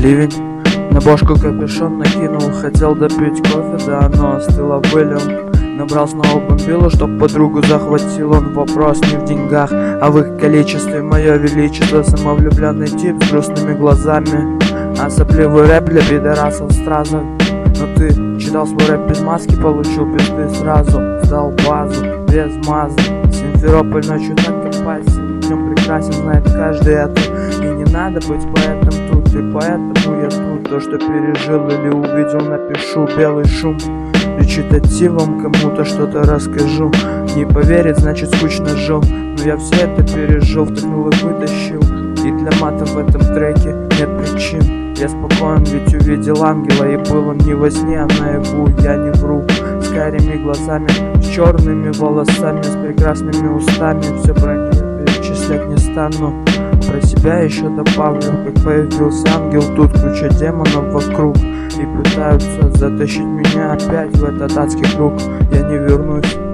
ливень. На бошку капюшон накинул, хотел допить кофе, да оно остыло, вылил. Набрал снова бомбилу, чтоб подругу захватил. Он вопрос не в деньгах, а в их количестве. Мое величество, самовлюбленный тип с грустными глазами, а сопливый рэп для пидорасов сразу. Но ты читал свой рэп без маски, получил пизды сразу. Сдал базу без маза. Симферополь ночью так опасен, днем прекрасен, знает каждый это. И не надо быть поэтом тут, и поэтому я тут. То, что пережил или увидел, напишу. Белый шум речитативом кому-то что-то расскажу. Не поверит, значит скучно жил. Но я все это пережил, втянул и вытащил. И для мата в этом треке нет причин. Я спокоен, ведь увидел ангела, и был он не во сне, а наяву. Я не вру, с карими глазами, с черными волосами, с прекрасными устами. Все про него перечислять не стану. Про себя еще добавлю, как появился ангел, тут куча демонов вокруг. И пытаются затащить меня опять в этот адский круг. Я не вернусь.